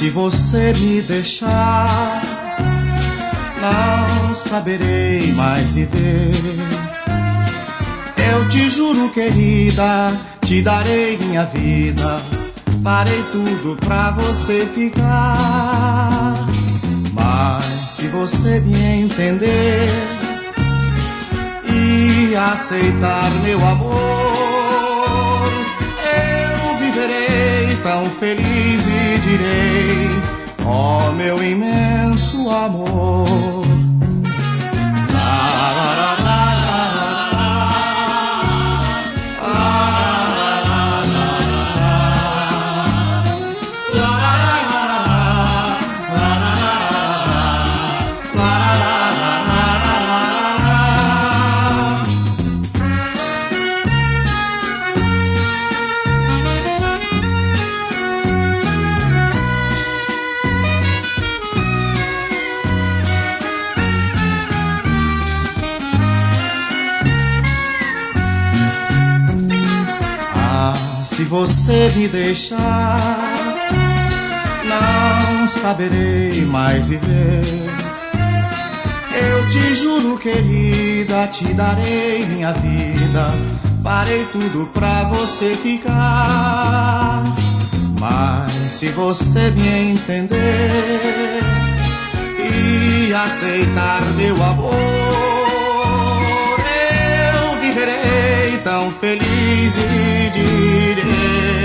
se você me deixar, não saberei mais viver. Eu te juro, querida, te darei minha vida, farei tudo pra você ficar. Mas se você me entender e aceitar meu amor, eu viverei tão feliz e direi: ó meu imenso amor. Se você me deixar, não saberei mais viver. Eu te juro, querida, te darei minha vida, farei tudo pra você ficar. Mas se você me entender e aceitar meu amor, eu viverei tão feliz e direi: